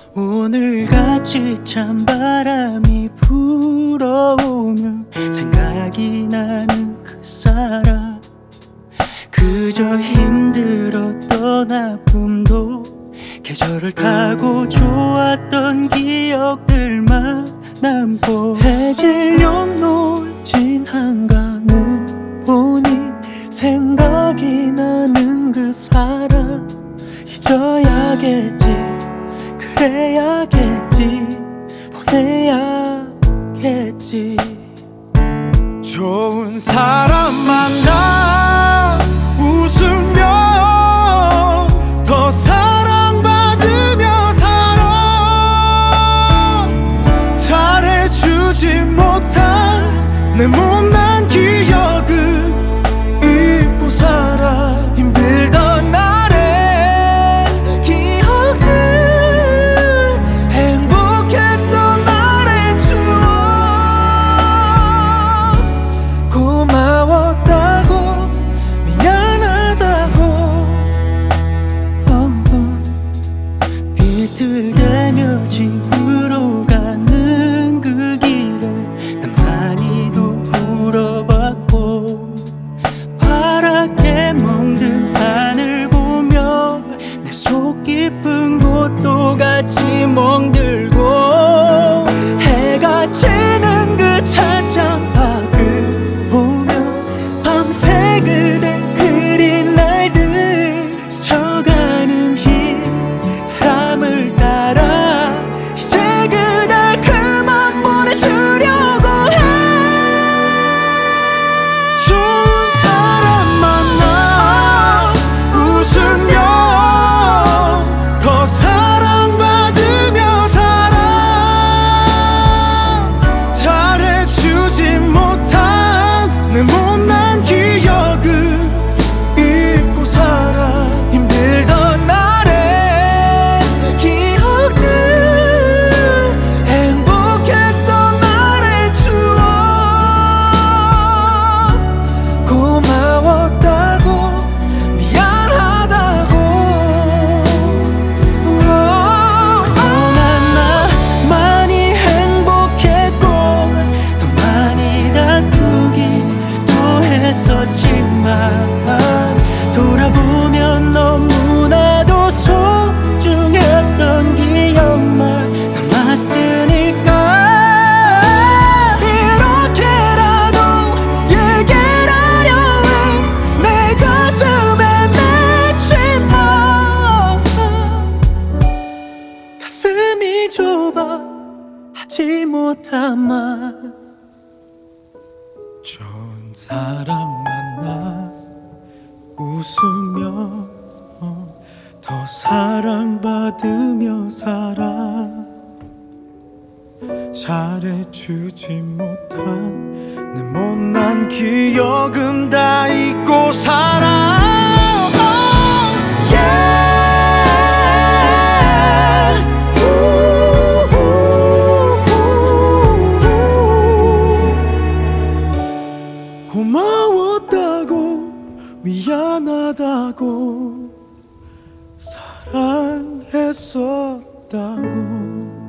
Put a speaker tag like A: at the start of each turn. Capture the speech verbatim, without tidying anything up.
A: 오늘같이 찬바람이 불어오면 생각이 나는 그 사람. 그저 힘들었던 아픔도 계절을 타고 좋았던 기억들만 남고, 해질녘 놀진 한강을 보니 생각이 나는 그 사람. 잊어야겠지, 그래야겠지, 보내야겠지.
B: 좋은 사람 만나 웃으며 더 사랑받으며 살아. 잘해주지 못한 내 못난 기억은 잊고 살아. 힘들던 날의 기억들, 행복했던 날의 추억, 고마웠다고 미안하다고. oh, oh. 비틀대며 집으로 가는 그 길에 난 많이도 울어봤고, 파랗게 멍든 하늘 보며 내 속 깊은 곳도 같이 멍들고, 해가 지는 그 찬장박을 보며 밤새 그대 그린 날들 스쳐가는 흰 바람을 따라 이제 그댈 그만 보내주려고 해. 좋은 사람 만나 웃으며 더 사랑받으며 살아. 잘해주지 못한 내 못난 기억은 잊고 살아. 힘들던 날의 기억들, 행복했던 날의 추억, 고마웠다고 미안하다고. 그동안 나 많이 행복했고 또 많이 다투기도 했었지만, 돌아보면 너무나도 소중했던 기억만 남았으니까 이렇게라도 얘기를 하려 해. 내 가슴에 맺힌 맘, 가슴이 좁아 하지 못한 말. 좋은 사람 만나 웃으며 더 사랑받으며 살아. 잘해주지 못한 내 못난 기억은 다 잊고 살아. 고마웠다고 미안하다고 사랑했었다고.